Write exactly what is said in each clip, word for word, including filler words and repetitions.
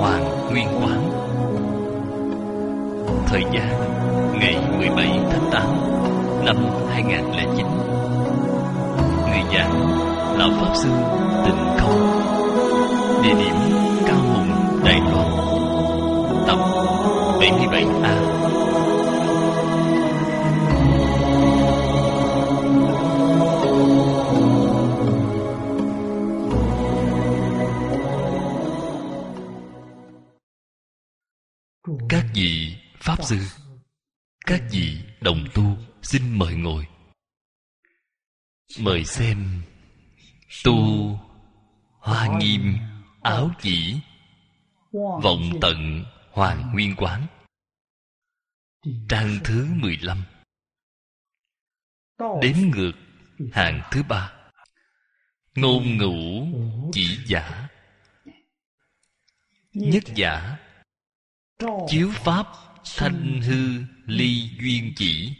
Hoàng Nguyên Quán. Thời gian ngày mười bảy tháng tám năm hai nghìn lẻ chín. Người giảng là Pháp Sư Tịnh Không. Địa điểm Cao Hùng, Đài Loan. Tập bảy mươi bảy A. Các vị Pháp Sư, các vị đồng tu, xin mời ngồi. Mời xem Tu Hoa Nghiêm Áo Chỉ Vọng Tận Hoàng Nguyên Quán, trang thứ mười lăm. Đếm ngược hàng thứ ba. Ngôn ngữ chỉ giả. Nhất giả chiếu pháp thanh hư ly duyên chỉ.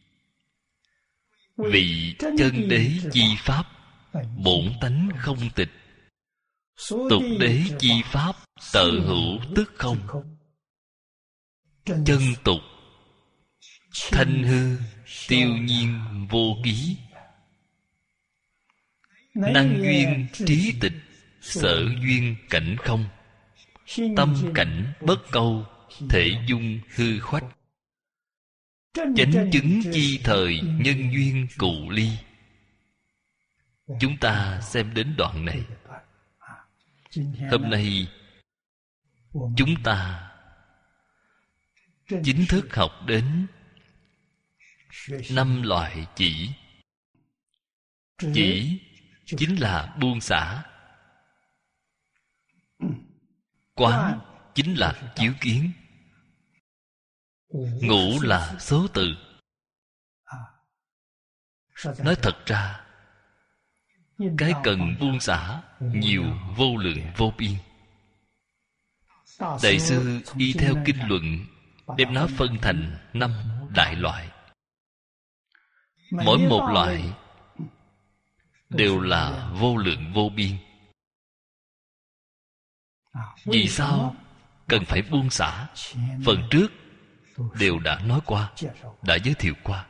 Vị chân đế chi pháp bổn tánh không tịch. Tục đế chi pháp tự hữu tức không. Chân tục thanh hư tiêu nhiên vô ký. Năng duyên trí tịch sở duyên cảnh không. Tâm cảnh bất câu thể dung hư khoách. Chánh chứng chi thời nhân duyên cụ ly. Chúng ta xem đến đoạn này. Hôm nay chúng ta chính thức học đến năm loại chỉ. Chỉ chính là buông xả. Quán chính là chiếu kiến. Ngũ là số từ. Nói thật ra, cái cần buông xả nhiều vô lượng vô biên. Đại sư y theo kinh luận đem nó phân thành năm đại loại. Mỗi một loại đều là vô lượng vô biên. Vì sao cần phải buông xả? Phần trước đều đã nói qua, đã giới thiệu qua.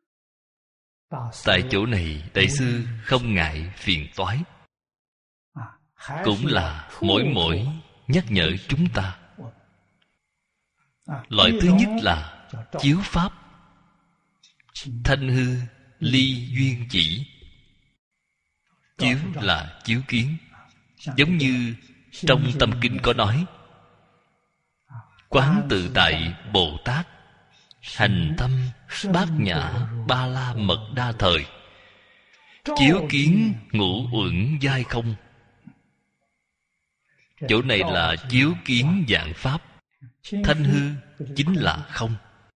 Tại chỗ này Đại sư không ngại phiền toái, cũng là mỗi mỗi nhắc nhở chúng ta. Loại thứ nhất là chiếu pháp thanh hư ly duyên chỉ. Chiếu là chiếu kiến. Giống như trong tâm kinh có nói: quán tự tại Bồ Tát hành tâm bát nhã ba la mật đa thời. Chiếu kiến ngũ uẩn giai không. Chỗ này là chiếu kiến dạng pháp. Thanh hư chính là không.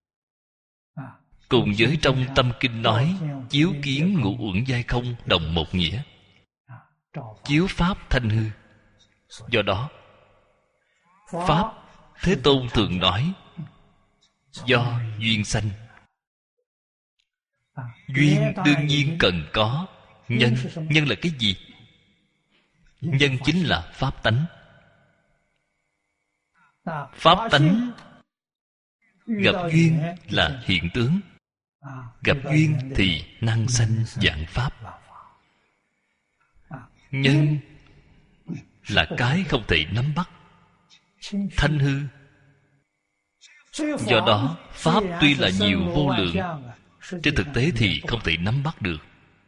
Cùng với trong tâm kinh nói chiếu kiến ngũ uẩn giai không đồng một nghĩa. Chiếu pháp thanh hư. Do đó pháp Thế Tôn thường nói do duyên sanh. Duyên đương nhiên cần có. Nhân, nhân là cái gì? Nhân chính là pháp tánh. Pháp tánh gặp duyên là hiện tướng. Gặp duyên thì năng sanh vạn pháp. Nhân là cái không thể nắm bắt. Thanh hư. Do đó pháp tuy là nhiều vô lượng, trên thực tế thì không thể nắm bắt được.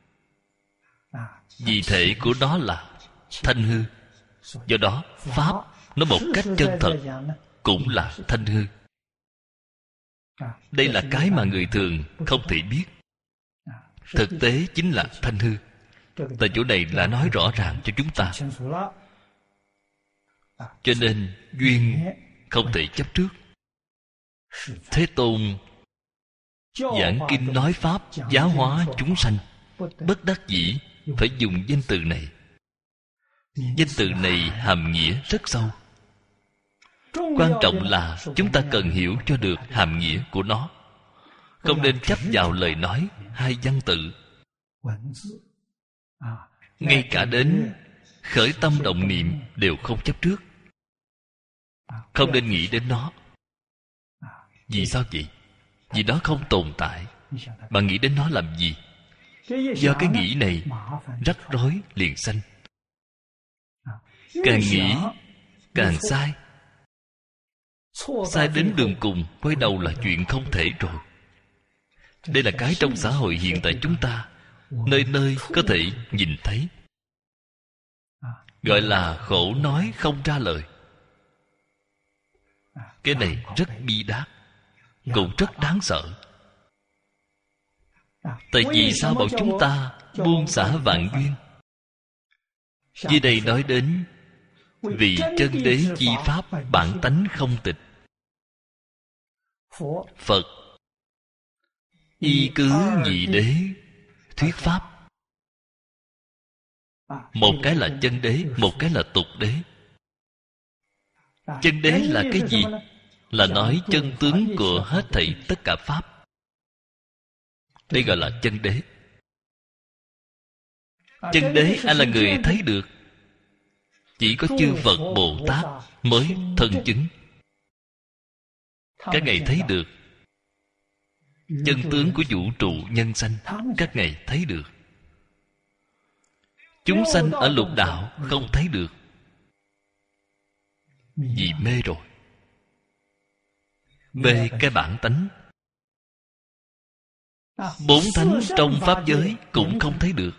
Vì thể của nó là thanh hư. Do đó pháp nói một cách chân thật cũng là thanh hư. Đây là cái mà người thường không thể biết. Thực tế chính là thanh hư. Tại chỗ này là nói rõ ràng cho chúng ta. Cho nên duyên không thể chấp trước. Thế Tôn giảng kinh nói pháp giáo hóa chúng sanh, bất đắc dĩ phải dùng danh từ này. Danh từ này hàm nghĩa rất sâu. Quan trọng là chúng ta cần hiểu cho được hàm nghĩa của nó. Không nên chấp vào lời nói hai văn tự. Ngay cả đến khởi tâm động niệm đều không chấp trước. Không nên nghĩ đến nó. Vì sao vậy? Vì nó không tồn tại. Mà nghĩ đến nó làm gì? Do cái nghĩ này, rắc rối liền sanh. Càng nghĩ càng sai. Sai đến đường cùng, quay đầu là chuyện không thể rồi. Đây là cái trong xã hội hiện tại chúng ta nơi nơi có thể nhìn thấy. Gọi là khổ nói không ra lời. Cái này rất bi đát, cũng rất đáng sợ. Tại vì sao bảo chúng ta buông xả vạn duyên? Dưới đây nói đến vì chân đế chi pháp bản tánh không tịch. Phật y cứ nhị đế thuyết pháp. Một cái là chân đế, một cái là tục đế. Chân đế là cái gì? Là nói chân tướng của hết thảy tất cả pháp. Đây gọi là chân đế. Chân đế ai là người thấy được? Chỉ có chư Phật Bồ Tát mới thân chứng. Các ngài thấy được chân tướng của vũ trụ nhân sanh. Các ngài thấy được. Chúng sanh ở lục đạo không thấy được, vì mê rồi. Mê cái bản tánh. Bốn thánh trong pháp giới cũng không thấy được.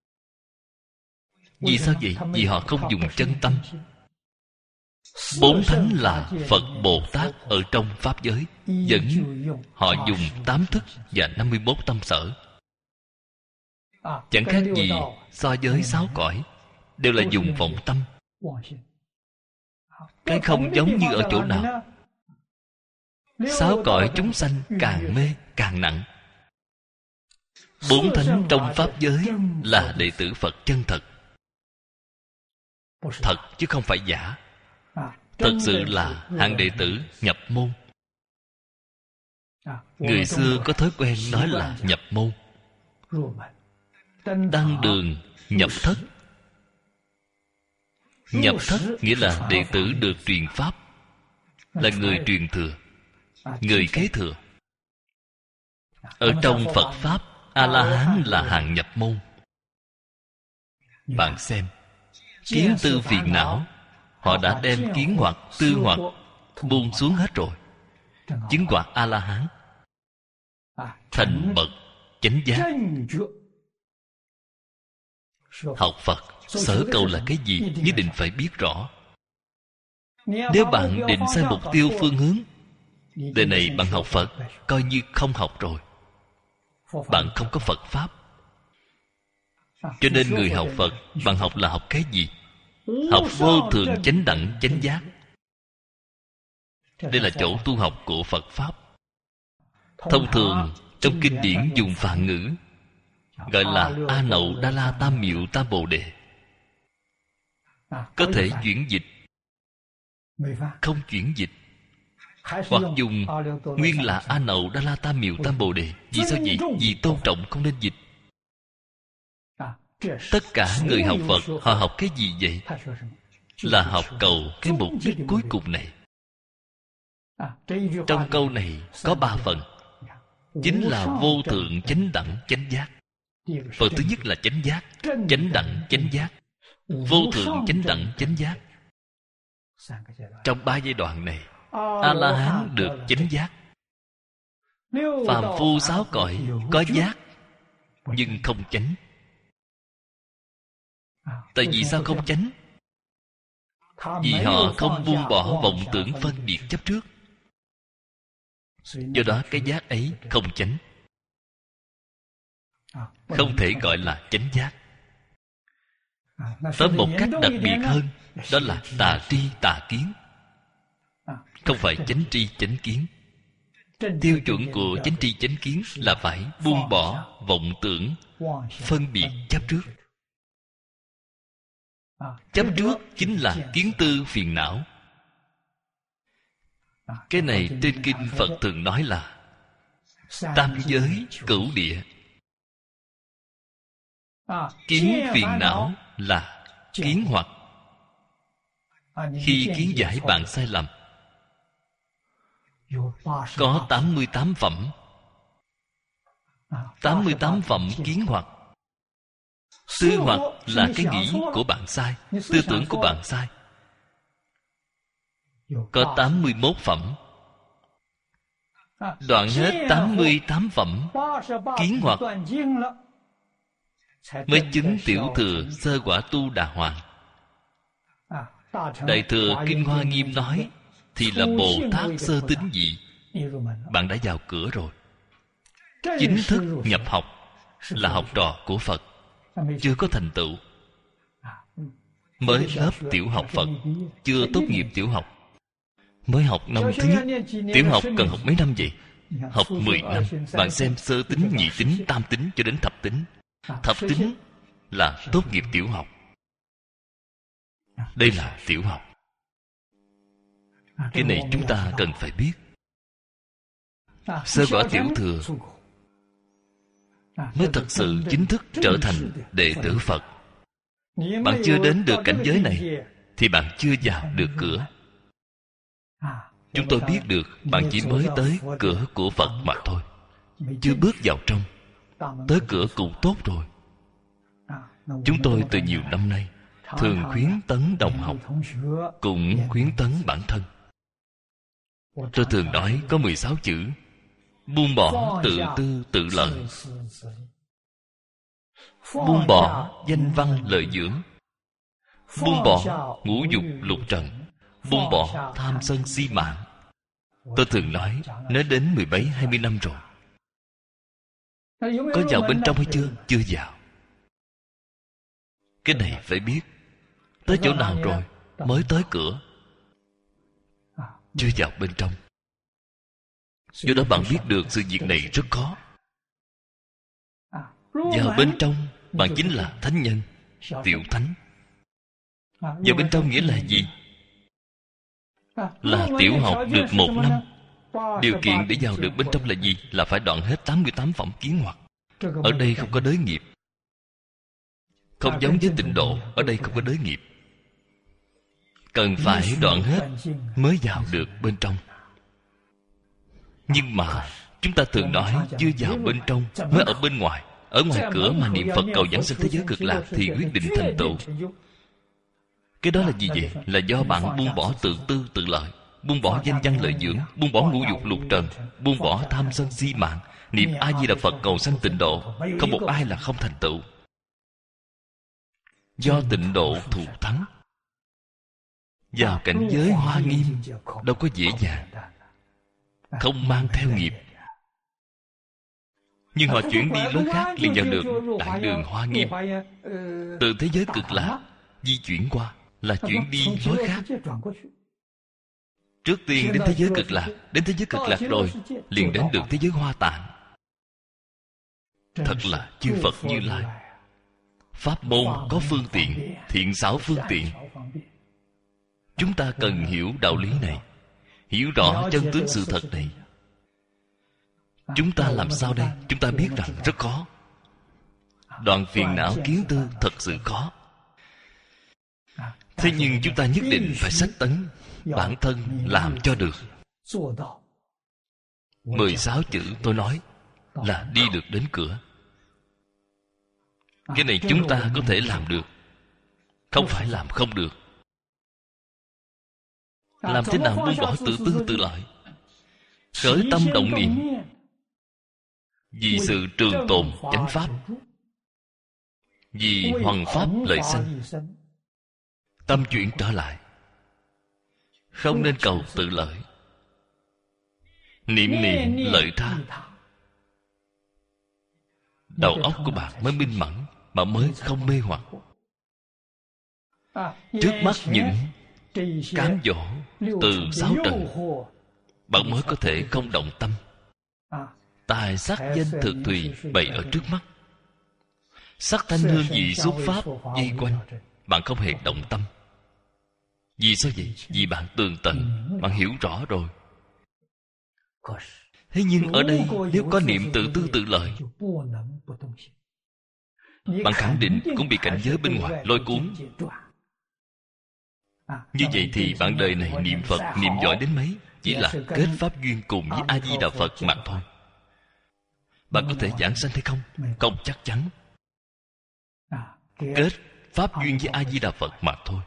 Vì sao vậy? Vì họ không dùng chân tâm. Bốn thánh là Phật Bồ Tát ở trong pháp giới, vẫn họ dùng tám thức và năm mươi mốt tâm sở. Chẳng khác gì so với sáu cõi, đều là dùng vọng tâm. Cái không giống như ở chỗ nào? Sáu cõi chúng sanh càng mê càng nặng. Bốn thánh trong pháp giới là đệ tử Phật chân thật. Thật chứ không phải giả. Thật sự là hạng đệ tử nhập môn. Người xưa có thói quen nói là nhập môn. Đăng đường nhập thất. Nhập thất nghĩa là đệ tử được truyền pháp, là người truyền thừa, người kế thừa. Ở trong Phật Pháp, A-la-hán là hạng nhập môn. Bạn xem, kiến tư phiền não, họ đã đem kiến hoặc tư hoặc buông xuống hết rồi. Chứng quả A-la-hán, thành bậc chánh giác. Học Phật sở cầu là cái gì? Nhất định phải biết rõ. Nếu bạn định sai mục tiêu phương hướng, đời này bạn học Phật coi như không học rồi. Bạn không có Phật Pháp. Cho nên người học Phật, bạn học là học cái gì? Học vô thượng chánh đẳng chánh giác. Đây là chỗ tu học của Phật Pháp. Thông thường trong kinh điển dùng phạn ngữ, gọi là A Nậu Đa La Tam Miệu Tam Bồ Đề. Có thể chuyển dịch, không chuyển dịch, hoặc dùng nguyên là A Nậu Đa La Tam Miệu Tam Bồ Đề. Vì sao vậy? Vì tôn trọng không nên dịch. Tất cả người học Phật, họ học cái gì vậy? Là học cầu cái mục đích cuối cùng này. Trong câu này có ba phần, chính là vô thượng chánh đẳng chánh giác. Phần thứ nhất là chánh giác, chánh đẳng chánh giác, vô thượng chánh đẳng chánh giác. Trong ba giai đoạn này, A-la-hán được chánh giác. Phàm phu sáu cõi có giác nhưng không chánh. Tại vì sao không chánh? Vì họ không buông bỏ vọng tưởng phân biệt chấp trước. Do đó cái giác ấy không chánh, không thể gọi là chánh giác. Tới một cách đặc biệt hơn, đó là tà tri tà kiến. Không phải chánh tri chánh kiến. Tiêu chuẩn của chánh tri chánh kiến là phải buông bỏ vọng tưởng phân biệt chấp trước. Chấp trước chính là kiến tư phiền não. Cái này trên kinh Phật thường nói là tam giới cửu địa. Kiến phiền não là kiến hoặc. Khi kiến giải bạn sai lầm, có tám mươi tám phẩm. tám mươi tám phẩm kiến hoặc. Tư hoặc là cái nghĩ của bạn sai, tư tưởng của bạn sai. Có tám mươi mốt phẩm. Đoạn hết tám mươi tám phẩm kiến hoặc, mới chứng tiểu thừa sơ quả tu đà hoàng. Đại thừa Kinh Hoa Nghiêm nói thì là Bồ Tát sơ tín vị. Bạn đã vào cửa rồi. Chính thức nhập học là học trò của Phật, chưa có thành tựu. Mới lớp tiểu học Phật, chưa tốt nghiệp tiểu học, mới học năm thứ nhất. Tiểu học cần học mấy năm vậy? Học mười năm. Bạn xem sơ tín, nhị tín, tam tín cho đến thập tín. Thập tín là tốt nghiệp tiểu học. Đây là tiểu học. Cái này chúng ta cần phải biết. Sơ quả tiểu thừa mới thật sự chính thức trở thành đệ tử Phật. Bạn chưa đến được cảnh giới này thì bạn chưa vào được cửa. Chúng tôi biết được bạn chỉ mới tới cửa của Phật mà thôi, chưa bước vào trong. Tới cửa cũng tốt rồi. Chúng tôi từ nhiều năm nay thường khuyến tấn đồng học, cũng khuyến tấn bản thân. Tôi thường nói có mười sáu chữ: buông bỏ tự tư tự lợi, buông bỏ danh văn lợi dưỡng, buông bỏ ngũ dục lục trần, buông bỏ tham sân si mạng. Tôi thường nói, nói đến mười mấy hai mươi năm rồi. Có vào bên trong hay chưa? Chưa vào. Cái này phải biết. Tới chỗ nào rồi? Mới tới cửa, chưa vào bên trong. Do đó bạn biết được sự việc này rất khó. Vào bên trong, bạn chính là thánh nhân, tiểu thánh. Vào bên trong nghĩa là gì? Là tiểu học được một năm. Điều kiện để vào được bên trong là gì? Là phải đoạn hết tám mươi tám phẩm kiến hoặc. Ở đây không có đới nghiệp. Không giống với tịnh độ, ở đây không có đới nghiệp. Cần phải đoạn hết mới vào được bên trong. Nhưng mà chúng ta thường nói chưa vào bên trong, mới ở bên ngoài. Ở ngoài cửa mà niệm Phật cầu giảng sinh thế giới cực lạc thì quyết định thành tựu. Cái đó là gì vậy? Là do bạn buông bỏ tự tư tự lợi, buông bỏ danh văn lợi dưỡng, buông bỏ ngũ dục lục trần, buông bỏ tham sân si mạng. Niệm A Di Đà Phật cầu sanh tịnh độ, không một ai là không thành tựu. Do tịnh độ thù thắng. Vào cảnh giới Hoa Nghiêm đâu có dễ dàng, không mang theo nghiệp. Nhưng họ chuyển đi lối khác liền vào được đại đường Hoa Nghiêm. Từ thế giới cực lạc di chuyển qua là chuyển đi lối khác. Trước tiên đến thế giới cực lạc, đến thế giới cực lạc rồi liền đến được thế giới Hoa Tạng. Thật là chư Phật Như Lai. Pháp môn có phương tiện, thiện xảo phương tiện. Chúng ta cần hiểu đạo lý này, hiểu rõ chân tướng sự thật này. Chúng ta làm sao đây? Chúng ta biết rằng rất khó. Đoạn phiền não kiến tư thật sự khó. Thế nhưng chúng ta nhất định phải sách tấn bản thân làm cho được. Mười sáu chữ tôi nói là đi được đến cửa. Cái này chúng ta có thể làm được, không phải làm không được. Làm thế nào buông bỏ tự tư tự lợi, khởi tâm động niệm vì sự trường tồn chánh pháp, vì hoằng pháp lợi sanh. Tâm chuyển trở lại, không nên cầu tự lợi, niệm niệm lợi tha. Đầu óc của bạn mới minh mẫn, mà mới không mê hoặc. Trước mắt những cám dỗ từ sáu trần, bạn mới có thể không động tâm. Tài sắc danh thực thùy bày ở trước mắt, sắc thanh hương vị xúc pháp dây quanh, bạn không hề động tâm. Vì sao vậy? Vì bạn tường tận, bạn hiểu rõ rồi. Thế nhưng ở đây nếu có niệm tự tư tự lợi, bạn khẳng định cũng bị cảnh giới bên ngoài lôi cuốn. Như vậy thì bạn đời này niệm Phật niệm giỏi đến mấy, chỉ là kết pháp duyên cùng với A Di Đà Phật mà thôi. Bạn có thể giảng sanh hay không? Không chắc chắn. Kết pháp duyên với A Di Đà Phật mà thôi.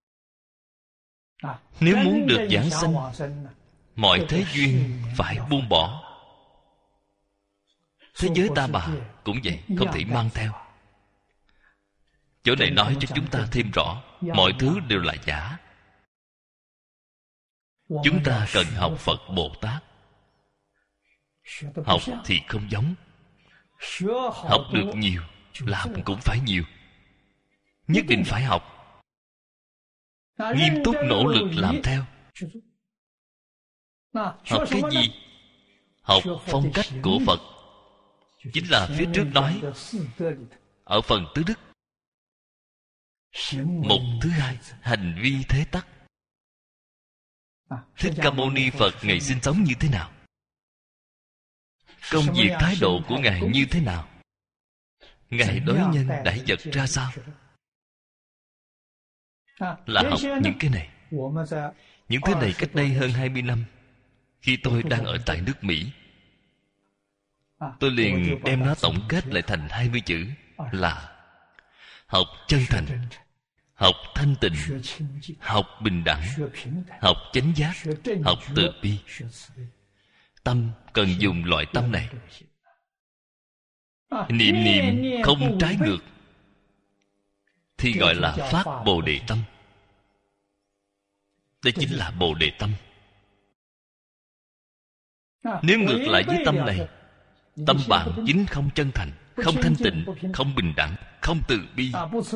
Nếu muốn được giảng sanh, mọi thế duyên phải buông bỏ. Thế giới ta bà cũng vậy, không thể mang theo. Chỗ này nói cho chúng ta thêm rõ, mọi thứ đều là giả. Chúng ta cần học Phật Bồ Tát. Học thì không giống. Học được nhiều, làm cũng phải nhiều. Nhất định phải học. Nghiêm túc nỗ lực làm theo. Học cái gì? Học phong cách của Phật. Chính là phía trước nói ở phần tứ đức. Mục thứ hai, hành vi thế tắc. Thích Ca Mâu Ni Phật Ngài sinh sống như thế nào? Công việc thái độ của Ngài như thế nào? Ngài đối nhân đãi vật ra sao? Là học những cái này. Những thứ này cách đây hơn hai mươi năm, khi tôi đang ở tại nước Mỹ, tôi liền đem nó tổng kết lại thành hai mươi chữ là học chân thành, học thanh tịnh, học bình đẳng, học chánh giác, học từ bi. Tâm cần dùng loại tâm này. Niệm niệm không trái ngược thì gọi là phát Bồ Đề tâm. Đây chính là Bồ Đề tâm. Nếu ngược lại với tâm này, tâm bạn chính không chân thành, không thanh tịnh, không bình đẳng, không từ bi,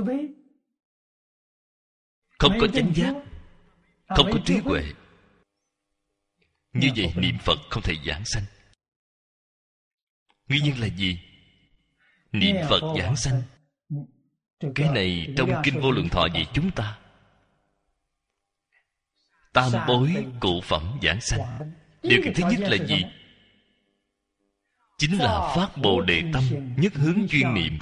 không có chánh giác, không có trí huệ, như vậy niệm Phật không thể giảng sanh. Nguyên nhân là gì? Niệm Phật giảng sanh, cái này trong Kinh Vô Lượng Thọ dạy chúng ta. Tam bối cụ phẩm giảng sanh. Điều kiện thứ nhất là gì? Chính là phát Bồ Đề tâm, nhất hướng chuyên niệm.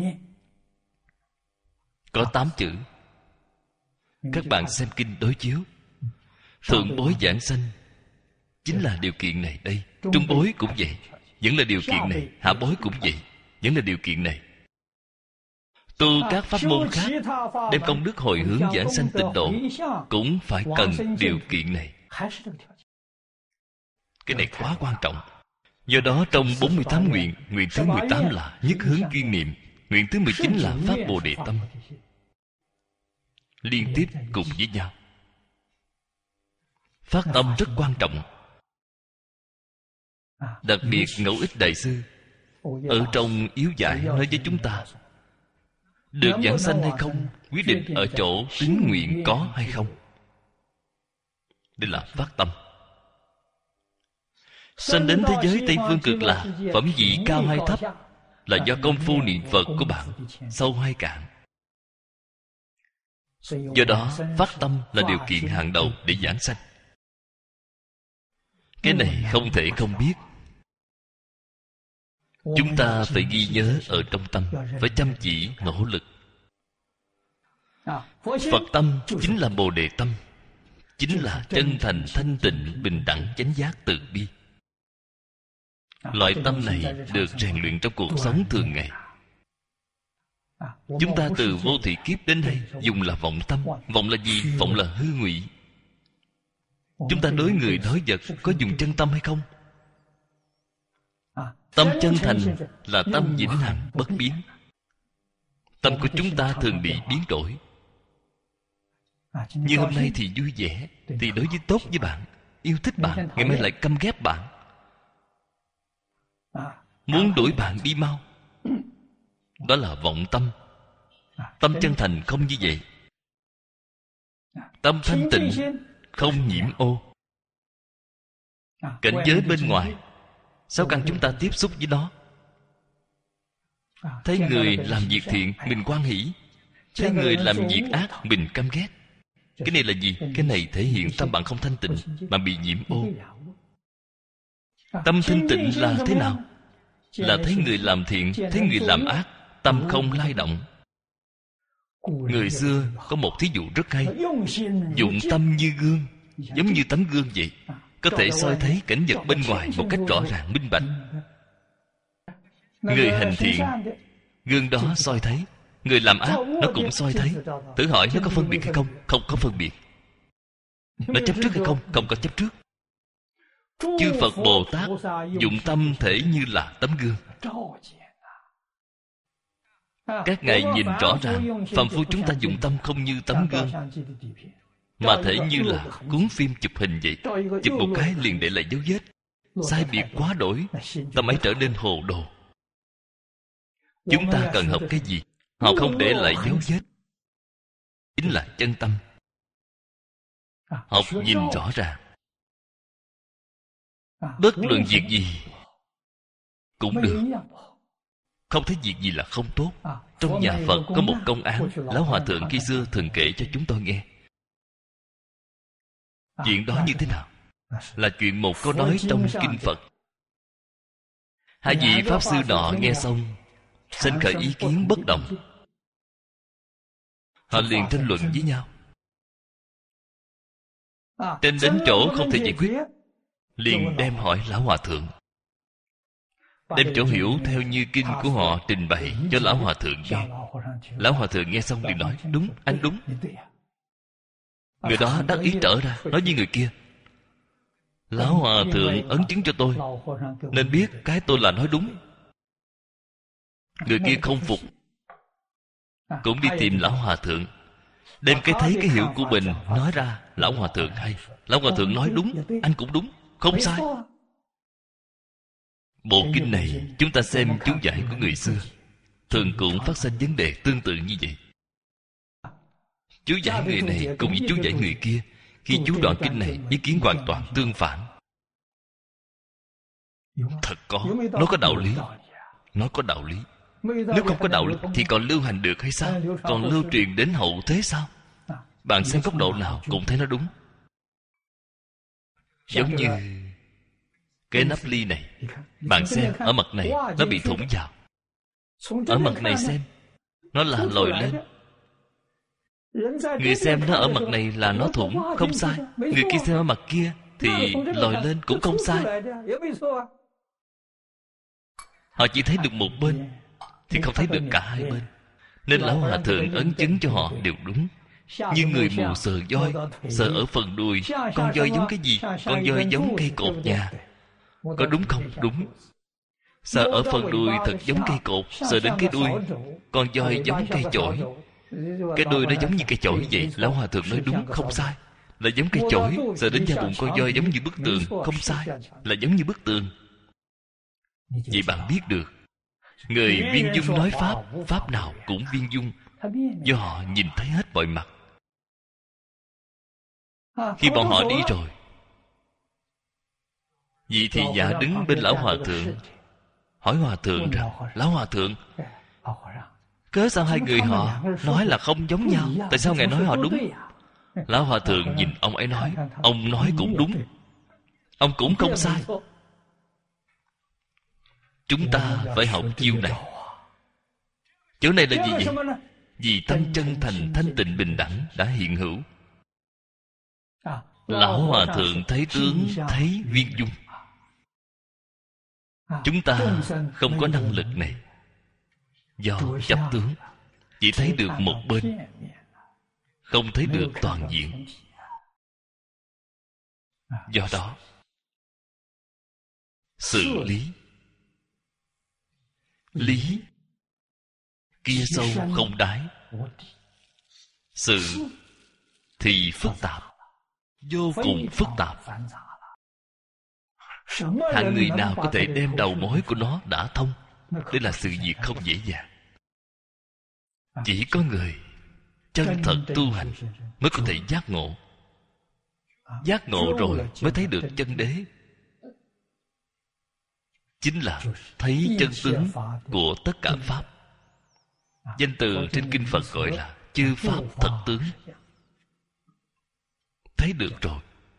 Có tám chữ. Các bạn xem kinh đối chiếu. Thượng bối giảng sanh chính là điều kiện này đây. Trung bối cũng vậy, vẫn là điều kiện này. Hạ bối cũng vậy, vẫn là điều kiện này. Tu các pháp môn khác, đem công đức hồi hướng giảng sanh tịnh độ, cũng phải cần điều kiện này. Cái này quá quan trọng. Do đó trong bốn mươi tám nguyện, nguyện thứ mười tám là nhất hướng chuyên niệm, nguyện thứ mười chín là phát Bồ Đề tâm, liên tiếp cùng với nhau. Phát tâm rất quan trọng. Đặc biệt Ngẫu Ích Đại Sư ở trong yếu giải nói với chúng ta, được giảng sanh hay không quyết định ở chỗ tín nguyện có hay không. Đây là phát tâm. Sanh đến thế giới Tây Phương Cực Lạc, phẩm vị cao hay thấp là do công phu niệm Phật của bạn sâu hay cạn. Do đó phát tâm là điều kiện hàng đầu để giảng sanh. Cái này không thể không biết. Chúng ta phải ghi nhớ ở trong tâm, phải chăm chỉ nỗ lực. Phật tâm chính là Bồ Đề tâm, chính là chân thành thanh tịnh bình đẳng chánh giác từ bi. Loại tâm này được rèn luyện trong cuộc sống thường ngày. Chúng ta từ vô thị kiếp đến nay dùng là vọng tâm. Vọng là gì? Vọng là hư ngụy. Chúng ta đối người đối vật có dùng chân tâm hay không? Tâm chân thành là tâm vĩnh hằng bất biến. Tâm của chúng ta thường bị biến đổi. Như hôm nay thì vui vẻ, thì đối với tốt với bạn, yêu thích bạn, ngày mai lại căm ghét bạn, muốn đuổi bạn đi mau. Đó là vọng tâm. Tâm chân thành không như vậy. Tâm thanh tịnh, không nhiễm ô. Cảnh giới bên ngoài, sao cần chúng ta tiếp xúc với nó? Thấy người làm việc thiện, mình hoan hỷ. Thấy người làm việc ác, mình căm ghét. Cái này là gì? Cái này thể hiện tâm bạn không thanh tịnh, mà bị nhiễm ô. Tâm thanh tịnh là thế nào? Là thấy người làm thiện, thấy người làm ác, tâm không lay động. Người xưa có một thí dụ rất hay. Dụng tâm như gương, giống như tấm gương vậy, có thể soi thấy cảnh vật bên ngoài một cách rõ ràng minh bạch. Người hành thiện, gương đó soi thấy. Người làm ác, nó cũng soi thấy. Thử hỏi nó có phân biệt hay không? Không có phân biệt. Nó chấp trước hay không? Không có chấp trước. Chư Phật Bồ Tát dụng tâm thể như là tấm gương. Các ngài nhìn rõ ràng. Phàm phu chúng ta dụng tâm không như tấm gương, mà thể như là cuốn phim chụp hình vậy. Chụp một cái liền để lại dấu vết. Sai biệt quá đổi, tâm ấy trở nên hồ đồ. Chúng ta cần học cái gì? Họ không để lại dấu vết, chính là chân tâm. Học nhìn rõ ràng. Bất luận việc gì cũng được, không thấy việc gì là không tốt. Trong nhà Phật có một công án, Lão Hòa Thượng khi xưa thường kể cho chúng tôi nghe. Chuyện đó như thế nào? Là chuyện một câu nói trong kinh Phật. Hai vị Pháp Sư nọ nghe xong sinh khởi ý kiến bất đồng. Họ liền tranh luận với nhau. Tranh đến chỗ không thể giải quyết, liền đem hỏi Lão Hòa Thượng. Đem chỗ hiểu theo như kinh của họ trình bày cho Lão Hòa Thượng nghe. Lão Hòa Thượng nghe xong liền nói: đúng, anh đúng. Người đó đắc ý trở ra nói với người kia: Lão Hòa Thượng ấn chứng cho tôi, nên biết cái tôi là nói đúng. Người kia không phục, cũng đi tìm Lão Hòa Thượng, đem cái thấy cái hiểu của mình nói ra. Lão Hòa Thượng hay. Lão Hòa Thượng nói đúng, anh cũng đúng, không sai. Bộ kinh này chúng ta xem chú giải của người xưa, thường cũng phát sinh vấn đề tương tự như vậy. Chú giải người này cùng với chú giải người kia, khi chú đoạn kinh này ý kiến hoàn toàn tương phản. Thật có, nó có đạo lý. Nó có đạo lý. Nếu không có đạo lý thì còn lưu hành được hay sao? Còn lưu truyền đến hậu thế sao? Bạn xem góc độ nào cũng thấy nó đúng. Giống như cái nắp ly này, bạn xem ở mặt này nó bị thủng vào, ở mặt này xem nó là lồi lên. Người xem nó ở mặt này là nó thủng, không sai. Người kia xem ở mặt kia thì lồi lên cũng không sai. Họ chỉ thấy được một bên thì không thấy được cả hai bên. Nên Lão Hòa Thượng ấn chứng cho họ đều đúng. Như người mù sờ voi, sờ ở phần đùi. Con voi giống cái gì? Con voi giống cây cột nhà. Có đúng không? Đúng. Sờ ở phần đùi thật giống cây cột. Sờ đến cái đuôi, con voi giống cây chổi. Cái đuôi nó giống như cây chổi vậy. Lão Hòa Thượng nói đúng, không sai. Là giống cây chổi. Sờ đến da bụng con voi giống như bức tường, không sai. Là giống như bức tường. Vậy bạn biết được, người viên dung nói Pháp, Pháp nào cũng viên dung, do họ nhìn thấy hết mọi mặt. Khi bọn họ đi rồi, vị thị giả đứng bên Lão Hòa Thượng, hỏi Hòa Thượng rằng: Lão Hòa Thượng, cớ sao hai người họ nói là không giống nhau? Tại sao Ngài nói họ đúng? Lão Hòa Thượng nhìn ông ấy nói: ông nói cũng đúng, ông cũng không sai. Chúng ta phải học chiêu này. Chỗ này là gì vậy? Vì tâm chân thành thanh tịnh bình đẳng đã hiện hữu. Lão Hòa Thượng thấy tướng, thấy viên dung. Chúng ta không có năng lực này, do chấp tướng, chỉ thấy được một bên, không thấy được toàn diện. Do đó xử lý lý kia sâu không đáy. Sự thì phức tạp, vô cùng phức tạp. Hạng người nào có thể đem đầu mối của nó đã thông, đây là sự việc không dễ dàng. Chỉ có người chân thật tu hành mới có thể giác ngộ. Giác ngộ rồi mới thấy được chân đế, chính là thấy chân tướng của tất cả Pháp. Danh từ trên kinh Phật gọi là chư Pháp thật tướng. Thấy được rồi,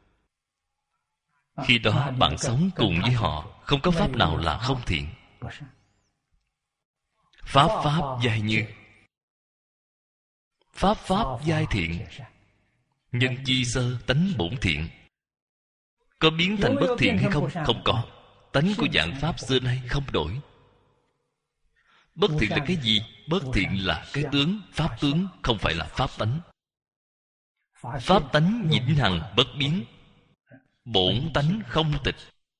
khi đó bạn sống cùng với họ, không có Pháp nào là không thiện. Pháp Pháp giai như. Pháp pháp giai thiện, nhân chi sơ tánh bổn thiện. Có biến thành bất thiện hay không? Không có. Tánh của dạng pháp xưa nay không đổi. Bất thiện là cái gì? Bất thiện là cái tướng, pháp tướng, không phải là pháp tánh. Pháp tánh vĩnh hằng bất biến, bổn tánh không tịch.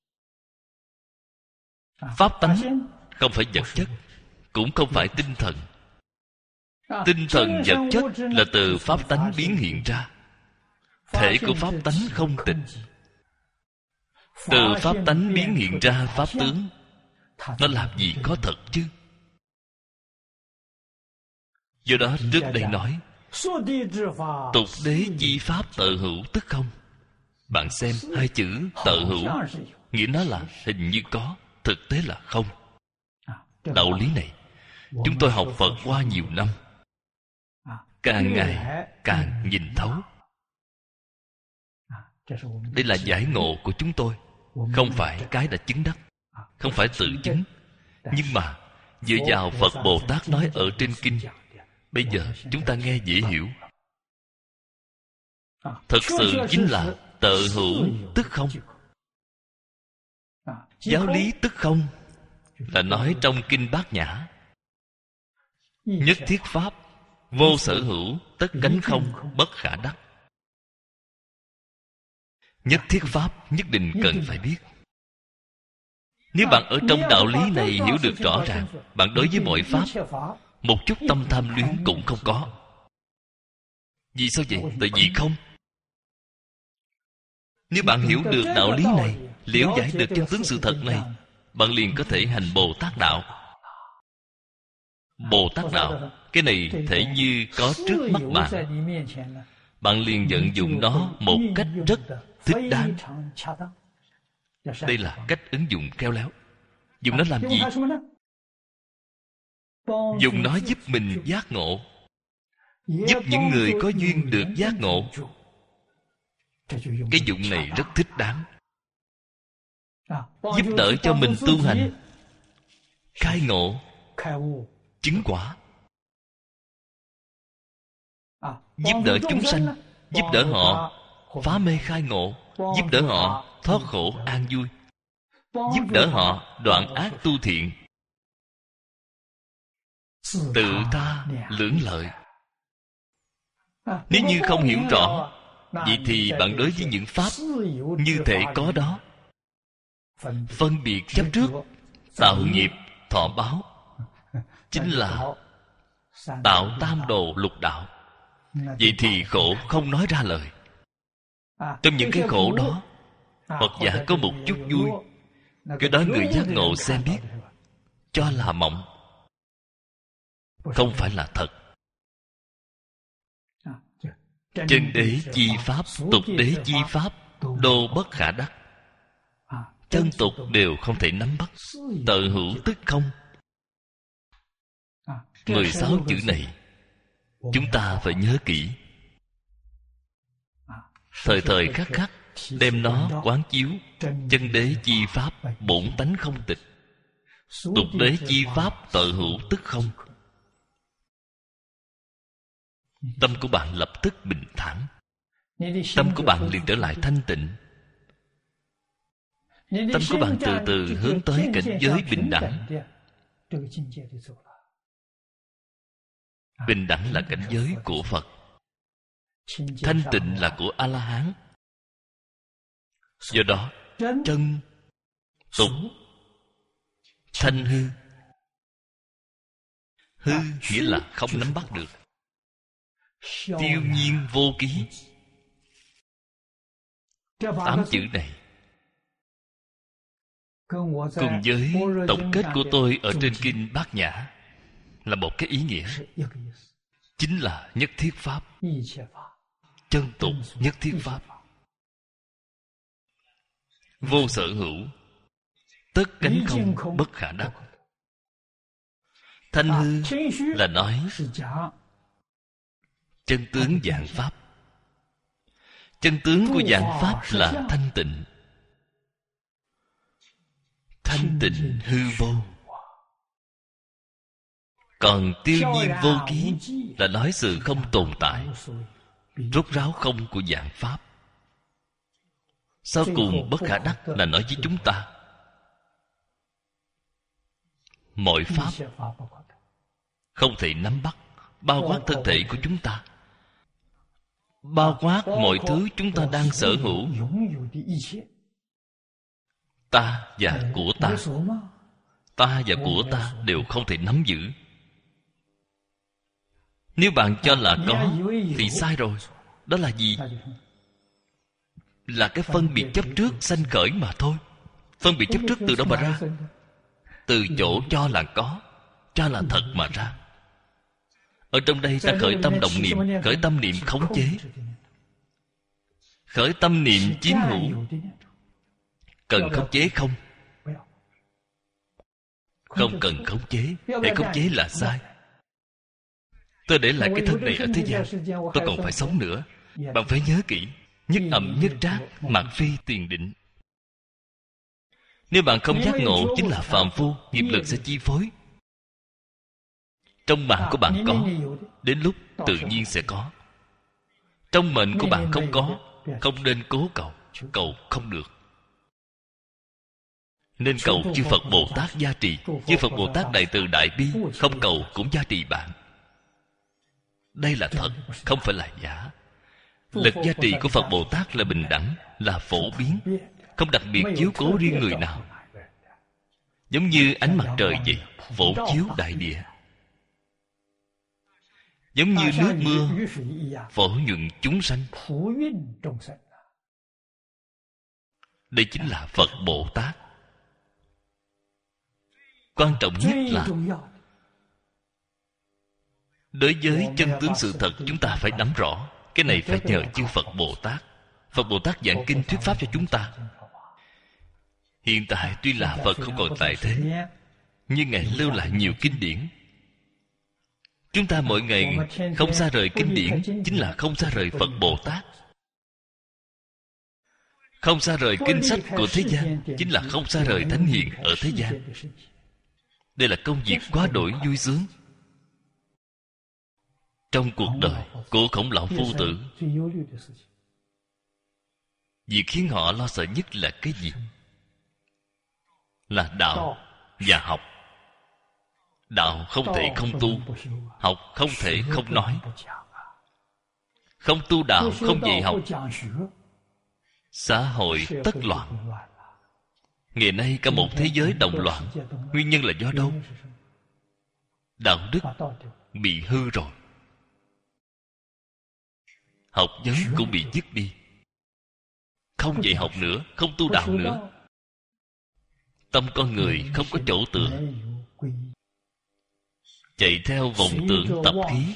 Pháp tánh không phải vật chất, cũng không phải tinh thần. Tinh thần vật chất là từ pháp tánh biến hiện ra. Thể của pháp tánh không tịch. Từ pháp tánh biến hiện ra pháp tướng, nó làm gì có thật chứ? Do đó trước đây nói tục đế chi pháp tự hữu tức không. Bạn xem hai chữ tự hữu, nghĩa nó là hình như có, thực tế là không. Đạo lý này chúng tôi học Phật qua nhiều năm, càng ngày càng nhìn thấu. Đây là giải ngộ của chúng tôi, không phải cái đã chứng đắc, không phải tự chứng. Nhưng mà dựa vào Phật Bồ Tát nói ở trên kinh, bây giờ chúng ta nghe dễ hiểu. Thật sự chính là tự hữu tức không. Giáo lý tức không là nói trong kinh Bát Nhã. Nhất thiết pháp vô sở hữu, tất cánh không, bất khả đắc. Nhất thiết pháp nhất định cần phải biết. Nếu bạn ở trong đạo lý này hiểu được rõ ràng, bạn đối với mọi pháp một chút tâm tham luyến cũng không có. Vì sao vậy? Tại vì không. Nếu bạn hiểu được đạo lý này, liễu giải được chân tướng sự thật này, bạn liền có thể hành Bồ Tát đạo. Bồ Tát đạo, cái này thể như có trước mắt bạn, bạn liền vận dụng nó một cách rất thích đáng. Đây là cách ứng dụng khéo léo. Dùng nó làm gì? Dùng nó giúp mình giác ngộ, giúp những người có duyên được giác ngộ. Cái dụng này rất thích đáng, giúp đỡ cho mình tu hành, khai ngộ, chứng quả, giúp đỡ chúng sanh, giúp đỡ họ phá mê khai ngộ, giúp đỡ họ thoát khổ an vui, giúp đỡ họ đoạn ác tu thiện, tự ta lưỡng lợi. Nếu như không hiểu rõ, vậy thì bạn đối với những pháp như thể có đó, phân biệt chấp trước, tạo nghiệp, thọ báo, chính là tạo tam đồ lục đạo. Vậy thì khổ không nói ra lời. Trong những cái khổ đó, Phật giả có một chút vui. Cái đó người giác ngộ xem biết, cho là mộng, không phải là thật. Chân đế chi pháp, tục đế chi pháp, đô bất khả đắc. Chân tục đều không thể nắm bắt. Tự hữu tức không. Mười sáu chữ này chúng ta phải nhớ kỹ, thời thời khắc khắc đem nó quán chiếu. Chân đế chi pháp, bổn tánh không tịch. Tục đế chi pháp, tự hữu tức không. Tâm của bạn lập tức bình thản, tâm của bạn liền trở lại thanh tịnh. Tâm của bạn từ từ hướng tới cảnh giới bình đẳng. Bình đẳng là cảnh giới của Phật, thanh tịnh là của A-la-hán. Do đó chân, tục, thanh hư. Hư nghĩa là không nắm bắt được, tiêu nhiên vô ký. Tám chữ này cùng với tổng kết của tôi ở trên kinh Bát Nhã là một cái ý nghĩa, chính là nhất thiết pháp, chân tục nhất thiết pháp, vô sở hữu, tất cánh không, bất khả đắc. Thanh hư là nói chân tướng vạn pháp. Chân tướng của vạn pháp là thanh tịnh. Thanh tịnh hư vô. Còn tiêu nhiên vô ký là nói sự không tồn tại, rốt ráo không của vạn pháp. Sau cùng bất khả đắc là nói với chúng ta mọi pháp không thể nắm bắt, bao quát thân thể của chúng ta, bao quát mọi thứ chúng ta đang sở hữu. Ta và của ta, ta và của ta đều không thể nắm giữ. Nếu bạn cho là có thì sai rồi. Đó là gì? Là cái phân biệt chấp trước sanh khởi mà thôi. Phân biệt chấp trước từ đâu mà ra? Từ chỗ cho là có, cho là thật mà ra. Ở trong đây ta khởi tâm động niệm, khởi tâm niệm khống chế, khởi tâm niệm chiếm hữu. Cần khống chế không? Không cần khống chế. Để khống chế là sai. Tôi để lại cái thân này ở thế gian, tôi còn phải sống nữa. Bạn phải nhớ kỹ. Nhất ẩm nhất trác, mạt phi tiền định. Nếu bạn không giác ngộ, chính là phàm phu, nghiệp lực sẽ chi phối. Trong mạng của bạn có, đến lúc tự nhiên sẽ có. Trong mệnh của bạn không có, không nên cố cầu. Cầu không được. Nên cầu chư Phật Bồ Tát gia trì. Chư Phật Bồ Tát đại từ đại bi, không cầu cũng gia trì bạn. Đây là thật, không phải là giả. Lực gia trì của Phật Bồ Tát là bình đẳng, là phổ biến, không đặc biệt chiếu cố riêng người nào. Giống như ánh mặt trời vậy, phổ chiếu đại địa. Giống như nước mưa, phổ nhuận chúng sanh. Đây chính là Phật Bồ Tát. Quan trọng nhất là đối với chân tướng sự thật, chúng ta phải nắm rõ. Cái này phải nhờ chư Phật Bồ Tát. Phật Bồ Tát giảng kinh thuyết pháp cho chúng ta. Hiện tại tuy là Phật không còn tại thế, nhưng Ngài lưu lại nhiều kinh điển. Chúng ta mỗi ngày không xa rời kinh điển, chính là không xa rời Phật Bồ Tát. Không xa rời kinh sách của thế gian, chính là không xa rời thánh hiền ở thế gian. Đây là công việc quá đổi vui sướng. Trong cuộc đời của Khổng Lão Phu Tử, việc khiến họ lo sợ nhất là cái gì? Là đạo và học. Đạo không thể không tu, học không thể không nói. Không tu đạo, không dạy học, xã hội tất loạn. Ngày nay cả một thế giới đồng loạn. Nguyên nhân là do đâu? Đạo đức bị hư rồi. Học vấn cũng bị dứt đi. Không dạy học nữa, không tu đạo nữa. Tâm con người không có chỗ tựa, chạy theo vọng tưởng tập khí.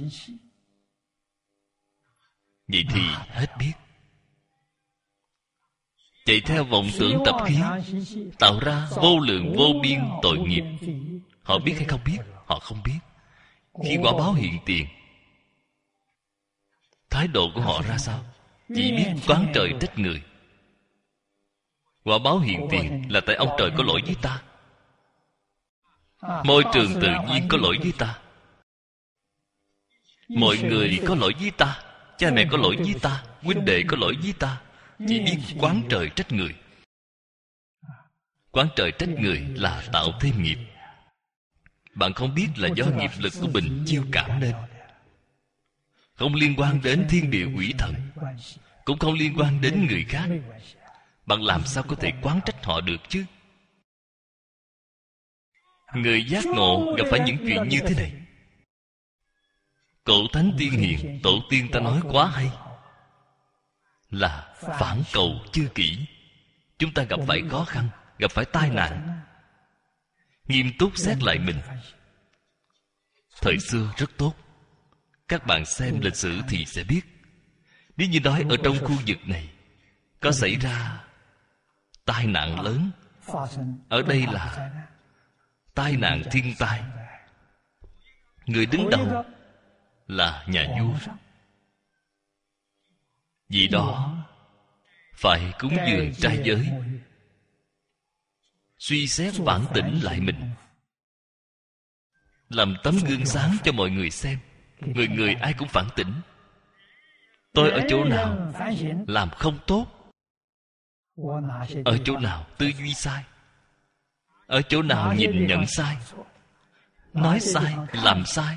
Vậy thì hết biết. Chạy theo vọng tưởng tập khí, tạo ra vô lượng vô biên tội nghiệp. Họ biết hay không biết? Họ không biết. Khi quả báo hiện tiền, thái độ của họ ra sao? Chỉ biết oán trời trách người. Quả báo hiện tiền là tại ông trời có lỗi với ta, môi trường tự nhiên có lỗi với ta, mọi người có lỗi với ta, cha mẹ có lỗi với ta, huynh đệ có lỗi với ta. Chỉ biết oán trời trách người. Oán trời trách người là tạo thêm nghiệp. Bạn không biết là do nghiệp lực của mình chiêu cảm nên. Không liên quan đến thiên địa quỷ thần, cũng không liên quan đến người khác. Bạn làm sao có thể oán trách họ được chứ? Người giác ngộ gặp phải những chuyện như thế này. Cổ thánh tiên hiền, tổ tiên ta nói quá hay, là phản cầu chưa kỹ. Chúng ta gặp phải khó khăn, gặp phải tai nạn, nghiêm túc xét lại mình. Thời xưa rất tốt. Các bạn xem lịch sử thì sẽ biết. Nếu như nói ở trong khu vực này có xảy ra tai nạn lớn, ở đây là tai nạn thiên tai, người đứng đầu là nhà vua. Vì đó phải cúng dường trai giới, suy xét bản tỉnh lại mình. làm tấm gương sáng cho mọi người xem. Người người ai cũng phản tỉnh. Tôi ở chỗ nào làm không tốt, ở chỗ nào tư duy sai, ở chỗ nào nhìn nhận sai, nói sai, làm sai,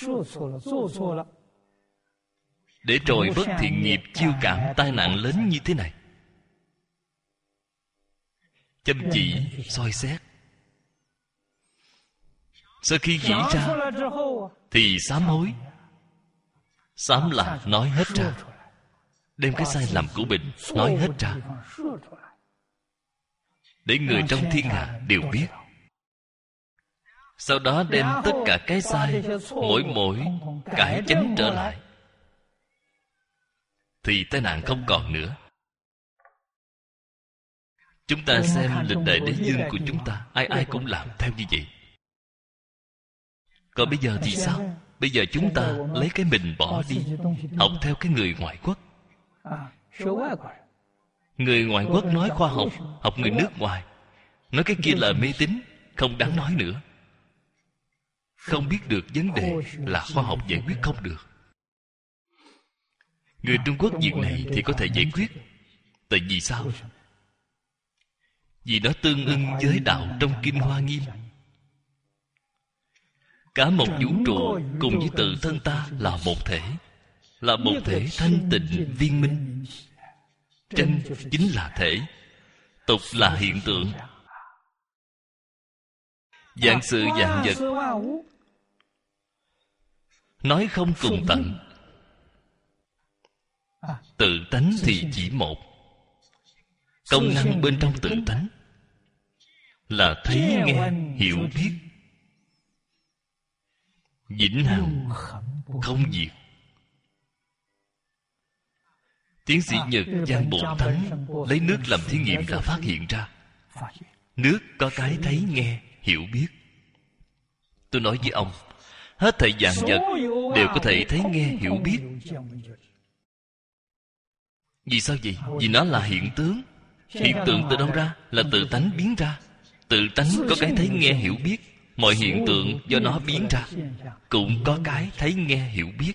để rồi bất thiện nghiệp chiêu cảm tai nạn lớn như thế này. Chăm chỉ soi xét. Sau khi nghĩ ra thì sám hối. Sám là nói hết ra, đem cái sai lầm của mình nói hết ra, để người trong thiên hạ đều biết. Sau đó đem tất cả cái sai mỗi mỗi cải chánh trở lại, thì tai nạn không còn nữa. Chúng ta xem lịch đại đế dương của chúng ta, ai ai cũng làm theo như vậy. Còn bây giờ thì sao? Bây giờ chúng ta lấy cái mình bỏ đi, học theo cái người ngoại quốc. Người ngoại quốc nói khoa học, học người nước ngoài, nói cái kia là mê tín, không đáng nói nữa. Không biết được vấn đề là khoa học giải quyết không được. Người Trung Quốc việc này thì có thể giải quyết. Tại vì sao? Vì nó tương ưng với đạo trong Kinh Hoa Nghiêm. Cả một vũ trụ cùng với tự thân ta là một thể, là một thể thanh tịnh viên minh. Chân chính là thể, tục là hiện tượng. Vạn sự vạn vật nói không cùng tận. Tự tánh thì chỉ một. Công năng bên trong tự tánh là thấy nghe hiểu biết, vĩnh hằng không diệt. Tiến sĩ Nhật Giang Bổn Thắng lấy nước làm thí nghiệm đã phát hiện ra nước có cái thấy nghe hiểu biết. Tôi nói với ông, hết thảy vạn vật đều có thể thấy nghe hiểu biết. Vì sao vậy? Vì nó là hiện tướng. Hiện tượng từ đâu ra? Là tự tánh biến ra. Tự tánh có cái thấy nghe hiểu biết. Mọi hiện tượng do nó biến ra cũng có cái thấy nghe hiểu biết.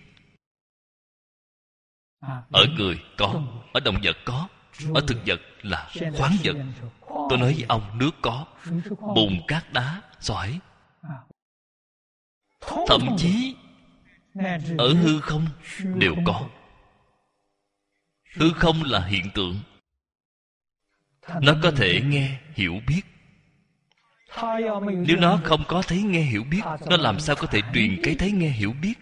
Ở người có, ở động vật có, ở thực vật là khoáng vật. Tôi nói với ông, nước có, bùn cát đá sỏi, thậm chí ở hư không đều có. Hư không là hiện tượng, nó có thể nghe hiểu biết. Nếu nó không có thấy nghe hiểu biết, nó làm sao có thể truyền cái thấy nghe hiểu biết?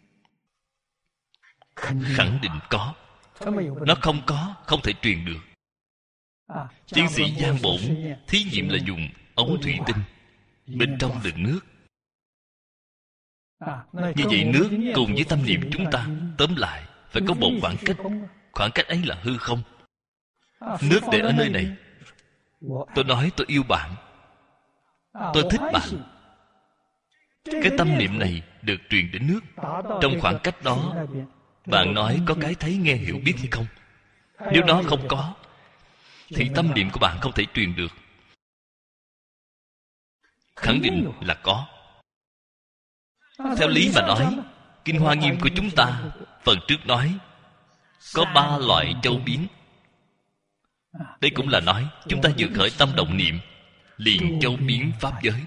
Khẳng định có. Nó không có, không thể truyền được. Tiến sĩ Giang Bổn thí nghiệm là dùng ống thủy tinh, bên trong đựng nước. Như vậy nước cùng với tâm niệm chúng ta tóm lại phải có một khoảng cách. Khoảng cách ấy là hư không. Nước để ở nơi này. Tôi nói tôi yêu bạn, tôi thích bạn. Cái tâm niệm này được truyền đến nước. Trong khoảng cách đó, bạn nói có cái thấy nghe hiểu biết hay không? Nếu nó không có, thì tâm niệm của bạn không thể truyền được. Khẳng định là có. Theo lý mà nói, Kinh Hoa Nghiêm của chúng ta phần trước nói có ba loại châu biến. Đây cũng là nói chúng ta vừa khởi tâm động niệm liền châu biến pháp giới.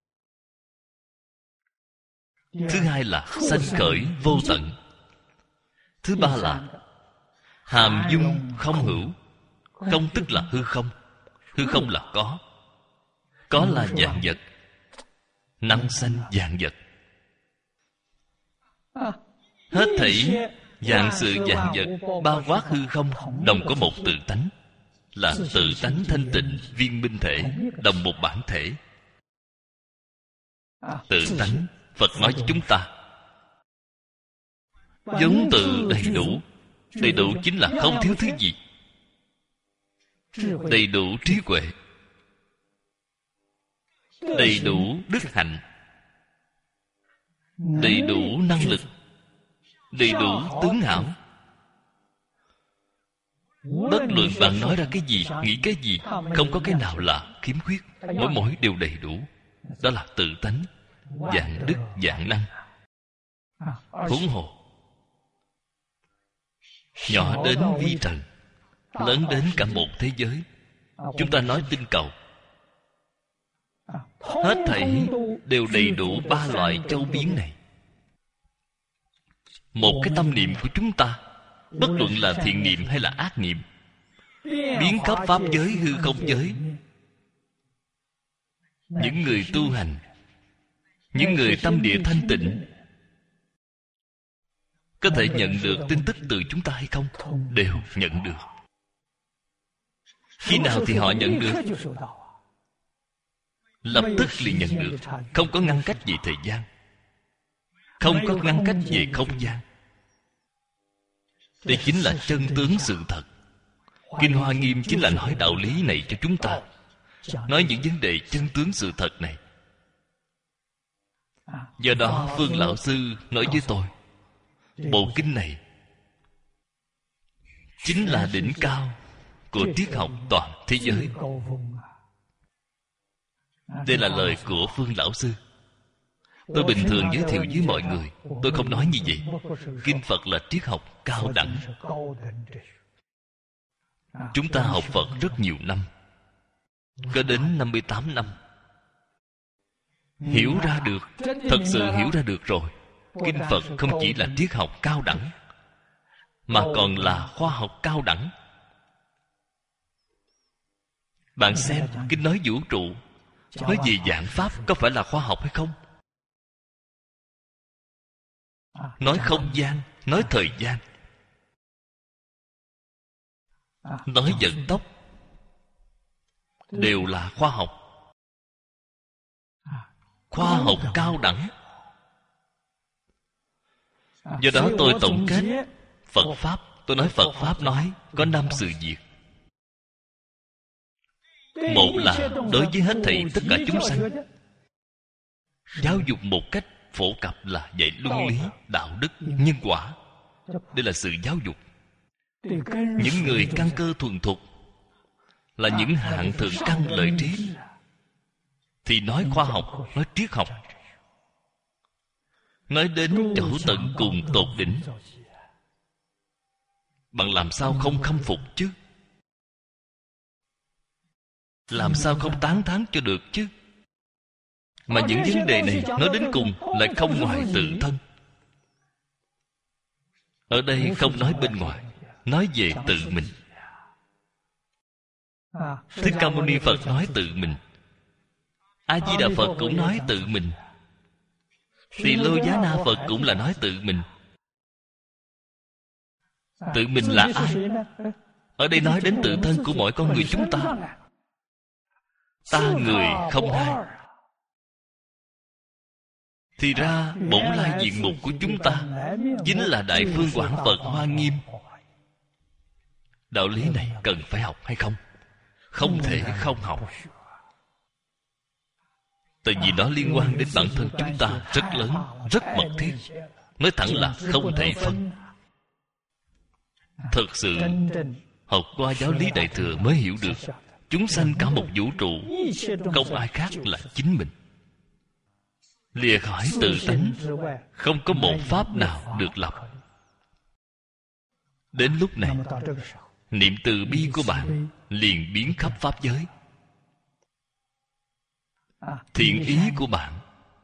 Thứ hai là sanh khởi vô tận. Thứ ba là hàm dung không hữu. Không tức là hư không. Hư không là có. Có là vạn vật, năng sanh vạn vật. Hết thảy vạn sự vạn vật bao quát hư không đồng có một tự tánh, là tự tánh thanh tịnh viên minh thể, đồng một bản thể. Tự tánh Phật nói với chúng ta giống tự đầy đủ. Đầy đủ chính là không thiếu thứ gì. Đầy đủ trí huệ, đầy đủ đức hạnh, đầy đủ năng lực, đầy đủ tướng hảo. Bất luận bạn nói ra cái gì, nghĩ cái gì, không có cái nào là khiếm khuyết. Mỗi mỗi đều đầy đủ. Đó là tự tánh. vạn đức vạn năng. Huống hồ nhỏ đến vi trần, lớn đến cả một thế giới. Chúng ta nói tinh cầu, hết thảy đều đầy đủ ba loại châu biến này. Một cái tâm niệm của chúng ta, bất luận là thiện niệm hay là ác niệm, biến khắp pháp giới hư không giới. Những người tu hành, những người tâm địa thanh tịnh, có thể nhận được tin tức từ chúng ta hay không? Đều nhận được. Khi nào thì họ nhận được? Lập tức liền nhận được. Không có ngăn cách về thời gian, không có ngăn cách về không gian. Đây chính là chân tướng sự thật. Kinh Hoa Nghiêm chính là nói đạo lý này cho chúng ta, nói những vấn đề chân tướng sự thật này. Do đó Phương Lão Sư nói với tôi, bộ kinh này chính là đỉnh cao của triết học toàn thế giới. Đây là lời của Phương Lão Sư. Tôi bình thường giới thiệu với mọi người, tôi không nói như vậy. Kinh Phật là triết học cao đẳng. Chúng ta học Phật rất nhiều năm, có đến năm mươi tám năm. Hiểu ra được, thật sự hiểu ra được rồi. Kinh Phật không chỉ là triết học cao đẳng, mà còn là khoa học cao đẳng. Bạn xem, kinh nói vũ trụ, nói về vạn pháp, có phải là khoa học hay không? Nói không gian, nói thời gian, nói vận tốc, đều là khoa học. Khoa học cao đẳng. Do đó tôi tổng kết Phật Pháp. Tôi nói Phật Pháp nói có năm sự việc. Một là đối với hết thảy tất cả chúng sanh, giáo dục một cách phổ cập là dạy luân lý, đạo đức, nhân quả. Đây là sự giáo dục. Những người căn cơ thuần thục, là những hạng thượng căn lợi trí, thì nói khoa học, nói triết học, nói đến chỗ tận cùng tột đỉnh. Bạn làm sao không khâm phục chứ? Làm sao không tán thán cho được chứ? Mà những vấn đề này nói đến cùng lại không ngoài tự thân. Ở đây không nói bên ngoài, nói về tự mình. Thích Ca Mâu Ni Phật nói tự mình, A Di Đà Phật cũng nói tự mình, Tỳ Lô Giá Na Phật cũng là nói tự mình. Tự mình là ai? Ở đây nói đến tự thân của mỗi con người chúng ta. Ta người không hai. Thì ra bổn lai diện mục của chúng ta chính là Đại Phương Quảng Phật Hoa Nghiêm. Đạo lý này cần phải học hay không? Không thể không học. Tại vì nó liên quan đến bản thân chúng ta rất lớn, rất mật thiết. Nói thẳng là không thể phân. Thật sự học qua giáo lý Đại Thừa mới hiểu được, chúng sanh cả một vũ trụ, không ai khác là chính mình. Lìa khỏi tự tánh, không có một pháp nào được lập. Đến lúc này, niệm từ bi của bạn liền biến khắp pháp giới. Thiện ý của bạn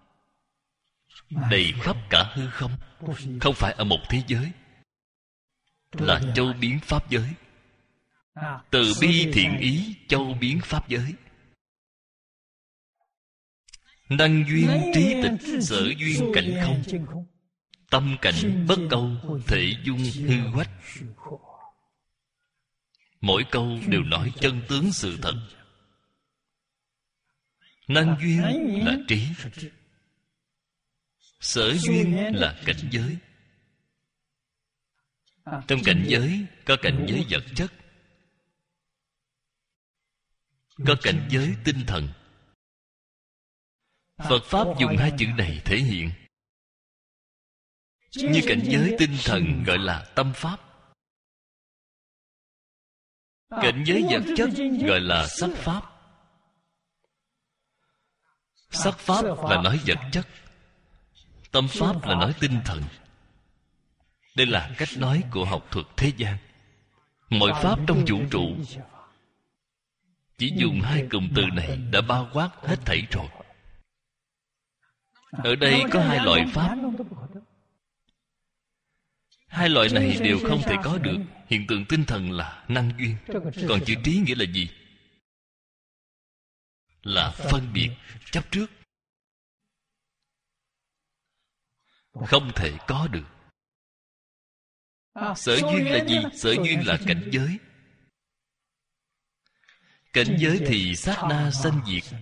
đầy khắp cả hư không, không phải ở một thế giới, là châu biến pháp giới. Từ bi thiện ý châu biến pháp giới. Năng duyên trí tịch, sở duyên cảnh không. Tâm cảnh bất câu, thể dung hư quách. Mỗi câu đều nói chân tướng sự thật. Năng duyên là trí, sở duyên là cảnh giới. Trong cảnh giới có cảnh giới vật chất, có cảnh giới tinh thần. Phật Pháp dùng hai chữ này thể hiện. Như cảnh giới tinh thần gọi là tâm Pháp, cảnh giới vật chất gọi là sắc Pháp. Sắc pháp là nói vật chất, tâm pháp là nói tinh thần. Đây là cách nói của học thuật thế gian. Mọi pháp trong vũ trụ chỉ dùng hai cụm từ này đã bao quát hết thảy rồi. Ở đây có hai loại pháp. Hai loại này đều không thể có được. Hiện tượng tinh thần là năng duyên. Còn chữ trí nghĩa là gì? Là phân biệt, chấp trước. Không thể có được. Sở duyên là gì? Sở duyên là cảnh giới. Cảnh giới thì sát na sanh diệt.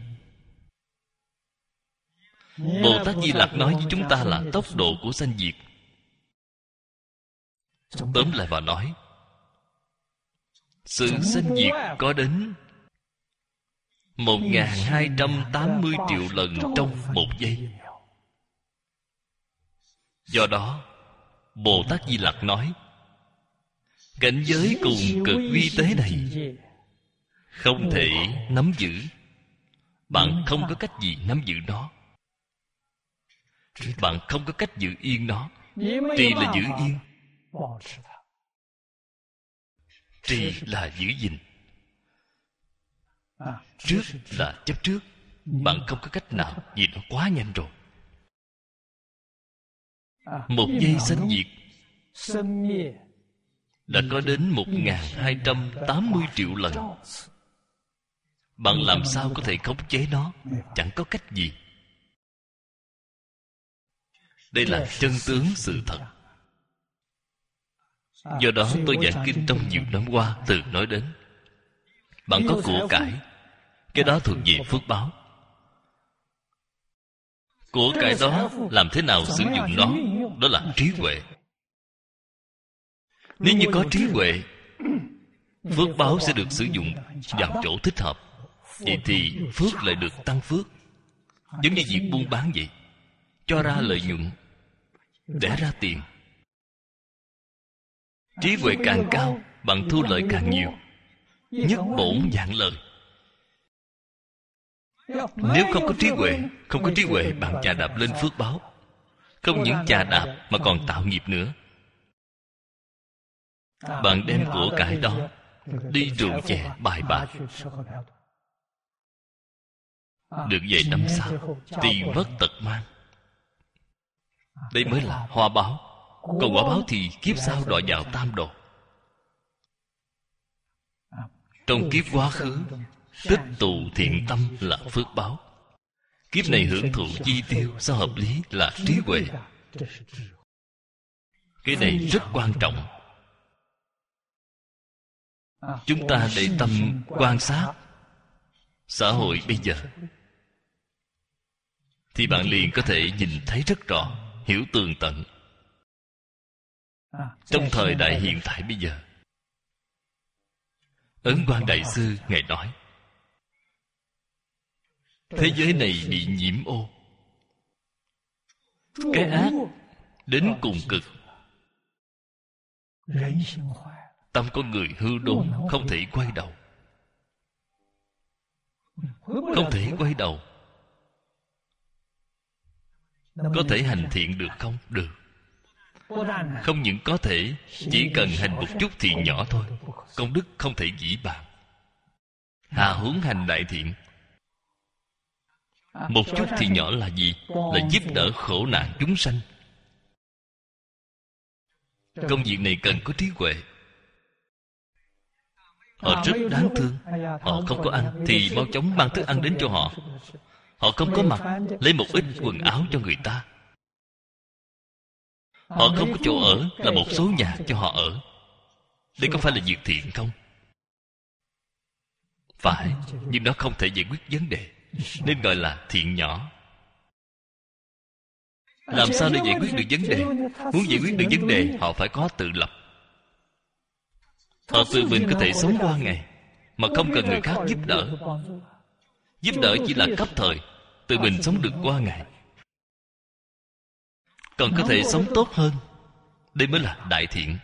Bồ Tát Di Lặc nói với chúng ta là tốc độ của sanh diệt. Tóm lại và nói, sự sanh diệt có đến một nghìn hai trăm tám mươi triệu lần trong một giây. Do đó Bồ Tát Di Lặc nói, cảnh giới cùng cực vi tế này không thể nắm giữ. Bạn không có cách gì nắm giữ nó. Bạn không có cách giữ yên nó. Trì là giữ yên, trì là giữ gìn. Trước là chấp trước. Bạn không có cách nào, vì nó quá nhanh rồi. Một giây sanh diệt đã có đến một nghìn hai trăm tám mươi triệu lần. Bạn làm sao có thể khống chế nó? Chẳng có cách gì. Đây là chân tướng sự thật. Do đó tôi giảng kinh trong nhiều năm qua từng nói đến, bạn có của cải, cái đó thuộc về phước báo. Của cải đó làm thế nào sử dụng nó? Đó là trí huệ. Nếu như có trí huệ, phước báo sẽ được sử dụng vào chỗ thích hợp. Vậy thì phước lại được tăng phước. Giống như việc buôn bán vậy, cho ra lợi nhuận, để ra tiền. Trí huệ càng cao, bạn thu lợi càng nhiều. Nhất bổn vạn lời. Nếu không có trí huệ, Không có trí huệ, bạn chà đạp lên phước báo. Không những chà đạp mà còn tạo nghiệp nữa. Bạn đem của cải đó đi rượu chè bài bạc, được về năm sau tiền mất tật mang. Đây mới là hoa báo. Còn quả báo thì kiếp sau đọa vào tam đồ. Trong kiếp quá khứ tích tụ thiện tâm là phước báo. Kiếp này hưởng thụ chi tiêu sao hợp lý là trí huệ. Cái này rất quan trọng. Chúng ta để tâm quan sát xã hội bây giờ, thì bạn liền có thể nhìn thấy rất rõ, hiểu tường tận. Trong thời đại hiện tại bây giờ, Ấn Quang Đại Sư Ngài nói, thế giới này bị nhiễm ô. Cái ác đến cùng cực. Tâm con người hư đốn, không thể quay đầu. Không thể quay đầu. Có thể hành thiện được không? Được. Không những có thể, chỉ cần hành một chút thì nhỏ thôi. Công đức không thể dĩ bàn. Hà huống hành đại thiện. Một chút thì nhỏ là gì? Là giúp đỡ khổ nạn chúng sanh. Công việc này cần có trí huệ. Họ rất đáng thương. Họ không có ăn thì mau chóng mang thức ăn đến cho họ. Họ không có mặc, lấy một ít quần áo cho người ta. Họ không có chỗ ở, là một số nhà cho họ ở. Đây có phải là việc thiện không? Phải, nhưng nó không thể giải quyết vấn đề, nên gọi là thiện nhỏ. Làm sao để giải quyết được vấn đề? Muốn giải quyết được vấn đề, họ phải có tự lập. Họ tự mình có thể sống qua ngày, mà không cần người khác giúp đỡ. Giúp đỡ chỉ là cấp thời, tự mình sống được qua ngày. Còn có thể sống tốt hơn. Đây mới là đại thiện.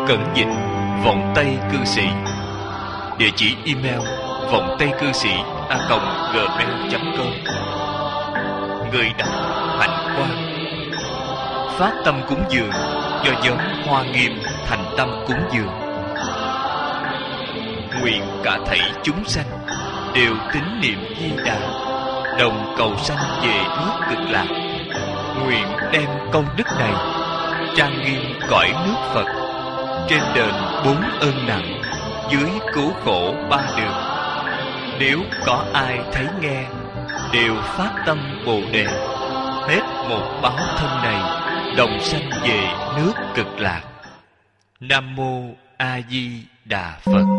Cẩn dịch Vọng Tây Cư Sĩ. Địa chỉ email vọng tây cư sĩ a còng gmail chấm com. Người đọc Hạnh Quang. Phát tâm cúng dường do nhóm Hoa Nghiêm thành tâm cúng dường. Nguyện cả thảy chúng sanh đều tín niệm Di Đà, đồng cầu sanh về nước Cực Lạc. Nguyện đem công đức này trang nghiêm cõi nước Phật, trên đền bốn ơn nặng, dưới cứu khổ ba đường. Nếu có ai thấy nghe, đều phát tâm Bồ Đề, hết một báo thân này, đồng sanh về nước Cực Lạc. Nam mô A Di Đà Phật.